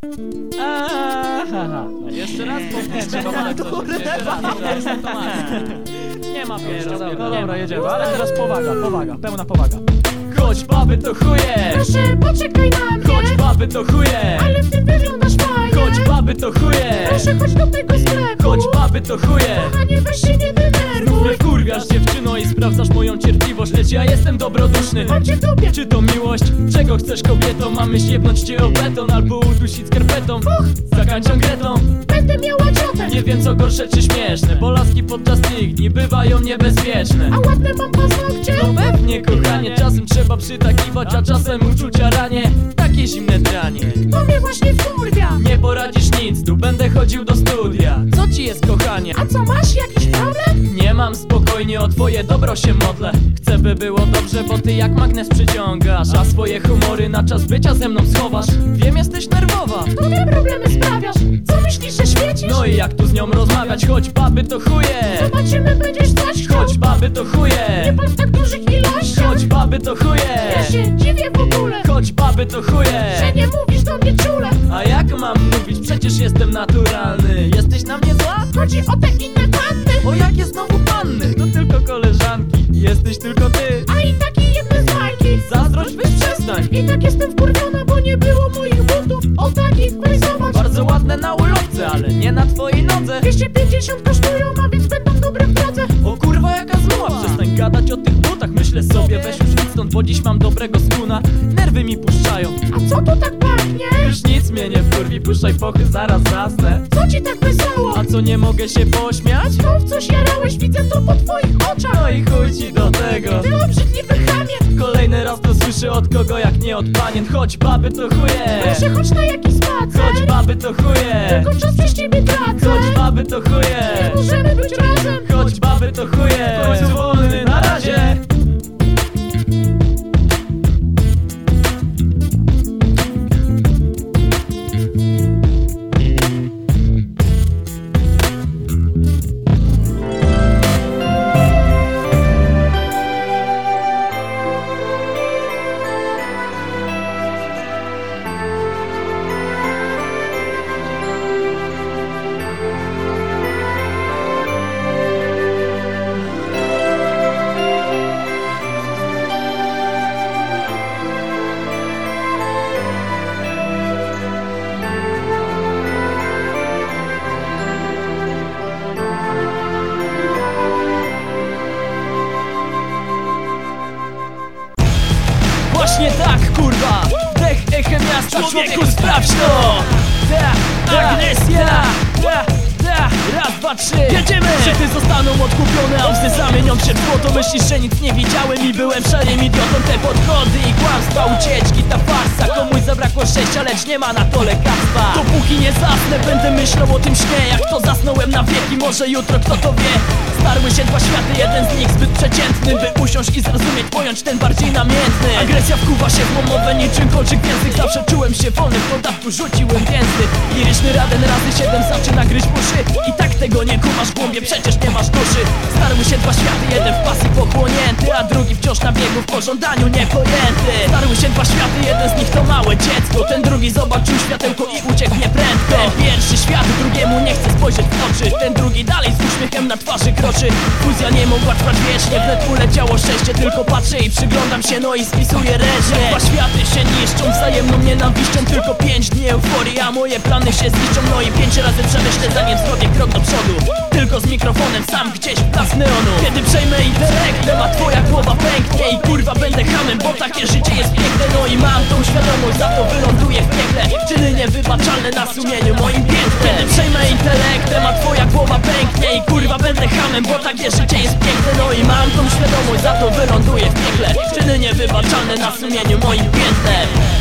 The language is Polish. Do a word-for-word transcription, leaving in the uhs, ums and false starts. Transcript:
Aha. Jeszcze raz powtórzcie to bardzo. Jeszcze raz, jeszcze raz, nie ma pierwsza. No dobra, jedziemy, ale teraz powaga, powaga, pełna powaga. Chodź baby to chuje, Proszę poczekaj na mnie, chodź baby to chuje, ale w tym wyglądasz fajnie. chodź baby to chuje, Proszę chodź do tego sklepu, chodź baby to chuje. kochanie weź się nie denerwuj. Nie wkurwiasz dziewczyno i sprawdzasz moją cierpliwość, lecz ja jestem dobroduszny. Mam cię w dupie. Czy to miłość? Czego chcesz kobieto? Mamy ściepnąć cię o beton albo udusić skarpetą. Zakańczą gretą. Będę miała ciotę, Nie wiem co gorsze czy śmieszne, bo laski podczas tych dni bywają niebezpieczne. a ładne mam paznokcie. No pewnie kochanie, czasem trzeba przytakiwać, a czasem uczucia ranie. Takie zimne dranie. To mnie właśnie wkurwia. Nie poradzisz nic, tu będę chodził do studia. Co ci jest kochanie? A co, masz jakiś problem? Nie mam, spokojnie, o twoje dobro się modlę. Chcę by było dobrze, bo ty jak magnes przyciągasz, a swoje humory na czas bycia ze mną schowasz. Wiem, jesteś nerwowa. To mnie problemy sprawiasz. Co myślisz, że świecisz? No i jak tu z nią rozmawiać? Chodź baby to chuje, Zobaczymy, będziesz coś chciał. chodź baby to Nie chuje, pan w tak dużych ilościach. chodź baby to Ja chuje, się dziwię w ogóle, chodź baby to że chuje. nie mówisz do mnie czule. A jak mam mówić? Przecież jestem naturalny. Jesteś na mnie zła? Chodzi o te inne panny, O jakie znowu panny? To tylko koleżanki. Jesteś tylko ty. a i takie jedne z bajki. Zazdrość, weź przestań. I tak jestem wkurwiona, bo nie było moich butów. O takich, weź zobacz. Bardzo ładne na ulotce, ale nie na twojej nodze. dwieście pięćdziesiąt kosztują, a więc będą dobre w drodze. O kurwa jaka zła. Przestań gadać o tych butach. Myślę sobie, weź już nic stąd, bo dziś mam dobrego skuna. Nerwy mi puszczają. A co tu tak pachnie? Już nic mnie nie wkurwi, puszczaj pochy, zaraz zasnę. Co ci tak wesoło? A co, nie mogę się pośmiać? To w coś jarałeś, widzę to po twoich oczach. No i chuj ci do tego. Ty obrzydliwy chamie. Kolejny raz to słyszę od kogo jak nie od panien. Chodź baby to chuje, Proszę chodź na jakiś spacer. chodź baby to chuje, Tylko czas przez ciebie tracę. chodź baby to chuje, Możemy być razem. chodź baby to chuje. W końcu wolny, na razie. Właśnie tak, kurwa! Dech, echem miasta, człowieku, sprawdź to! Ta, agresja! Ta, ta, raz, dwa, trzy! Jedziemy! Żyty zostaną odkupione, a łzy zamienią się w złoto. Myślisz, że nic nie widziałem i byłem szarym idiotą. Te podchody i kłamstwa, ucieczki, ta farsa. Komuś zabrakło szczęścia, lecz nie ma na to lekarstwa. Dopóki nie zasnę, będę myślał o tym śnie. Jak to zasnąłem na wieki, może jutro, kto to wie. Starły się dwa światy, jeden z nich zbyt przeciętny, by usiąść i zrozumieć, pojąć ten bardziej namiętny. Agresja wkuwa się w mowę niczym kolczyk w język. Zawsze czułem się wolny, w podatku rzuciłem więzy. Liryczny Raden razy siedem zaczyna gryźć uszy. I tak tego nie kumasz w głębie, przecież nie masz duszy. Starły się dwa światy, jeden w pasji pochłonięty, a drugi wciąż na biegu w pożądaniu niepojęty. Starły się dwa światy, jeden z nich to małe dziecko. Ten drugi zobaczył światełko i uciekł nieprędko. Ten pierwszy świat drugiemu nie chce spojrzeć w oczy. Ten drugi dalej z uśmiechem na twarzy kroczy. Fuzja nie mogła trwać wiecznie, wnet uleciało szczęście. Tylko patrzę i przyglądam się, no i spisuję ręcznie. Dwa światy się niszczą wzajemną nienawiścią. Tylko pięć dni euforii, a moje plany się zniszczą. No i pięć razy przemyślę, zanim zrobię krok do przodu. Tylko z mikrofonem sam gdzieś w blask neonu. Kiedy przejmę intelektem, a twoja głowa pęknie. I kurwa będę hamem, bo takie życie jest piękne. No i mam tą świadomość, za to wyląduję w piekle. Czyny niewybaczalne na sumieniu moim pięknem. Kiedy przejmę intelektem, a twoja głowa pęknie. I kurwa będę hamem, bo takie życie jest piękne. No i mam tą świadomość, za to wyląduję w piekle. Czyny niewybaczalne na sumieniu moim pięknem.